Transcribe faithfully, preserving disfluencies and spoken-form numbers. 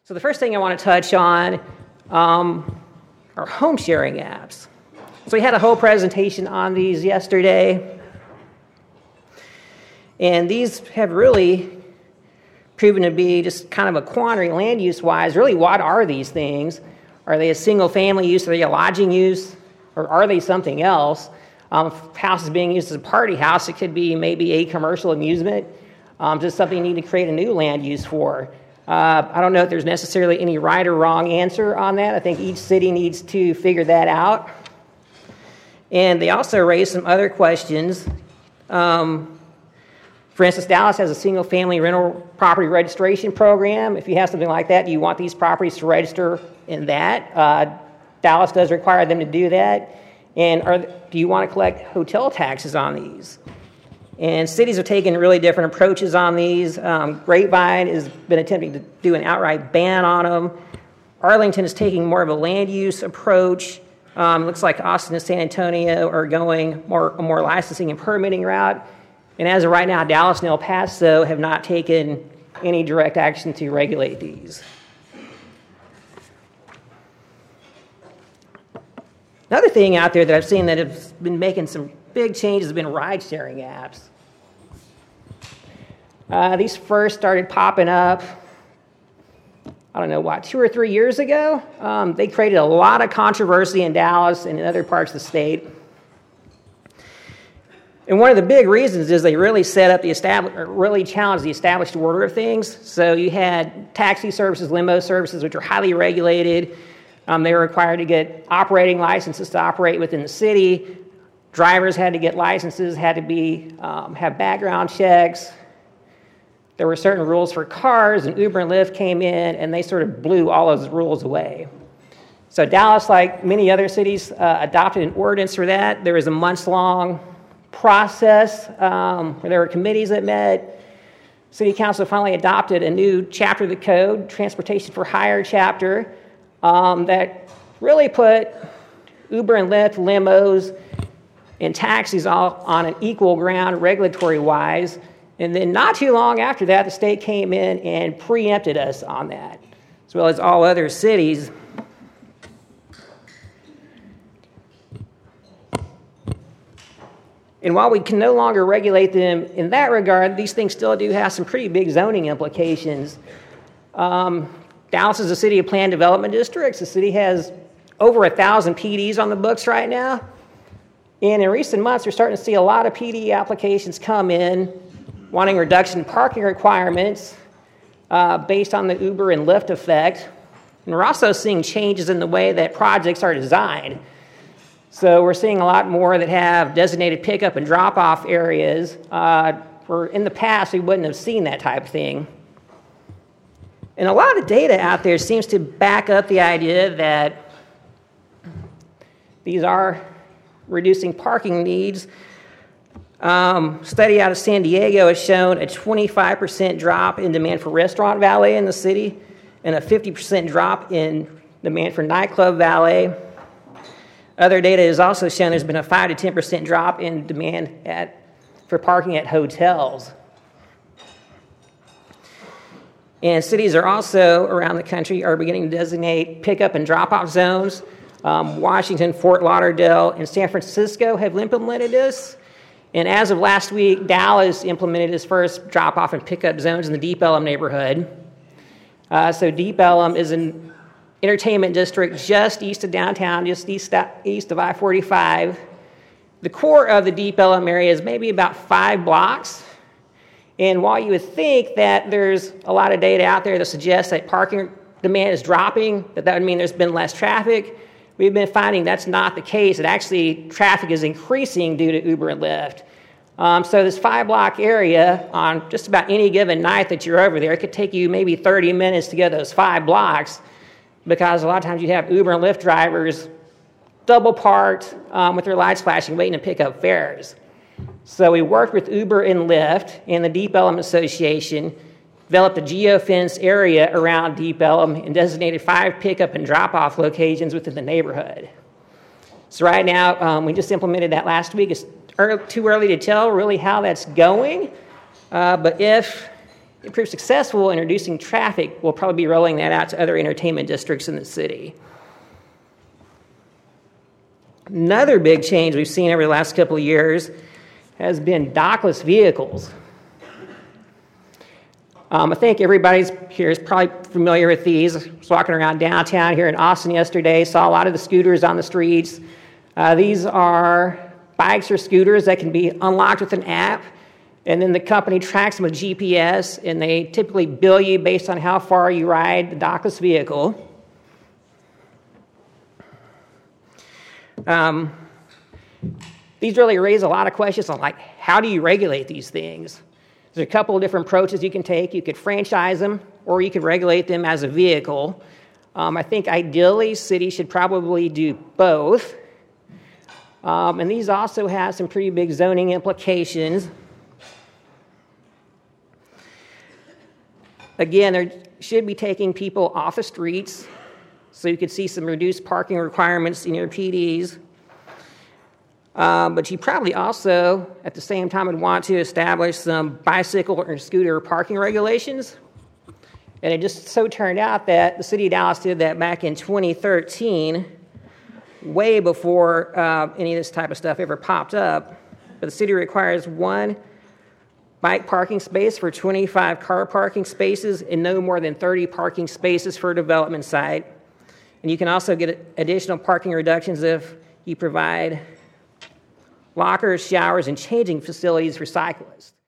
So the first thing I want to touch on um, are home sharing apps. So we had a whole presentation on these yesterday. And these have really proven to be just kind of a quandary land use-wise. Really, what are these things? Are they a single-family use? Are they a lodging use? Or are they something else? Um, if house is being used as a party house, it could be maybe a commercial amusement, um, just something you need to create a new land use for. Uh, I don't know if there's necessarily any right or wrong answer on that. I think each city needs to figure that out. And they also raise some other questions. Um, for instance, Dallas has a single-family rental property registration program. If you have something like that, do you want these properties to register in that? Uh, Dallas does require them to do that. And are, do you want to collect hotel taxes on these? And cities are taking really different approaches on these. Um, Grapevine has been attempting to do an outright ban on them. Arlington is taking more of a land use approach. Um, looks like Austin and San Antonio are going more a more licensing and permitting route. And as of right now, Dallas and El Paso have not taken any direct action to regulate these. Another thing out there that I've seen that has been making some big changes has been ride-sharing apps. Uh, these first started popping up, I don't know, what, two or three years ago? Um, they created a lot of controversy in Dallas and in other parts of the state. And one of the big reasons is they really set up the established, or really challenged the established order of things. So you had taxi services, limo services, which are highly regulated. Um, they were required to get operating licenses to operate within the city. Drivers had to get licenses, had to be um, have background checks. There were certain rules for cars, and Uber and Lyft came in, and they sort of blew all those rules away. So Dallas, like many other cities, uh, adopted an ordinance for that. There was a months-long process um, where there were committees that met. City Council finally adopted a new chapter of the code, Transportation for Hire chapter, um, that really put Uber and Lyft, limos, and taxis all on an equal ground regulatory-wise. And then not too long after that, the state came in and preempted us on that, as well as all other cities. And while we can no longer regulate them in that regard, these things still do have some pretty big zoning implications. Um, Dallas is a city of planned development districts. The city has over a thousand P Ds on the books right now. And in recent months, we're starting to see a lot of P D applications come in wanting reduction in parking requirements uh, based on the Uber and Lyft effect. And we're also seeing changes in the way that projects are designed. So we're seeing a lot more that have designated pickup and drop-off areas, uh, where in the past we wouldn't have seen that type of thing. And a lot of data out there seems to back up the idea that these are reducing parking needs. Um, study out of San Diego has shown a twenty-five percent drop in demand for restaurant valet in the city and a fifty percent drop in demand for nightclub valet. Other data has also shown there's been a five to ten percent drop in demand at, for parking at hotels. And cities are also, around the country, are beginning to designate pickup and drop-off zones. Um, Washington, Fort Lauderdale, and San Francisco have implemented this. And as of last week, Dallas implemented its first drop-off and pickup zones in the Deep Ellum neighborhood. Uh, so Deep Ellum is an entertainment district just east of downtown, just east, east of I forty-five. The core of the Deep Ellum area is maybe about five blocks. And while you would think that there's a lot of data out there that suggests that parking demand is dropping, that that would mean there's been less traffic, we've been finding that's not the case. It actually, traffic is increasing due to Uber and Lyft. Um, so this five-block area, on just about any given night that you're over there, it could take you maybe thirty minutes to go those five blocks, because a lot of times you have Uber and Lyft drivers double parked um, with their lights flashing, waiting to pick up fares. So we worked with Uber and Lyft and the Deep Ellum Association, developed a geofence area around Deep Ellum, and designated five pickup and drop-off locations within the neighborhood. So right now, um, we just implemented that last week. It's early, too early to tell really how that's going, uh, but if it proves successful in reducing traffic, we'll probably be rolling that out to other entertainment districts in the city. Another big change we've seen over the last couple of years has been dockless vehicles. Um, I think everybody here is probably familiar with these. I was walking around downtown here in Austin yesterday, saw a lot of the scooters on the streets. Uh, these are bikes or scooters that can be unlocked with an app, and then the company tracks them with G P S, and they typically bill you based on how far you ride the dockless vehicle. Um, these really raise a lot of questions on, like, how do you regulate these things? There's a couple of different approaches you can take. You could franchise them, or you could regulate them as a vehicle. Um, I think ideally, cities should probably do both. Um, and these also have some pretty big zoning implications. Again, they should be taking people off the streets, so you could see some reduced parking requirements in your P Ds. Uh, but you probably also, at the same time, would want to establish some bicycle or scooter parking regulations. And it just so turned out that the city of Dallas did that back in twenty thirteen, way before uh, any of this type of stuff ever popped up. But the city requires one bike parking space for twenty-five car parking spaces and no more than thirty parking spaces for a development site. And you can also get additional parking reductions if you provide lockers, showers, and changing facilities for cyclists.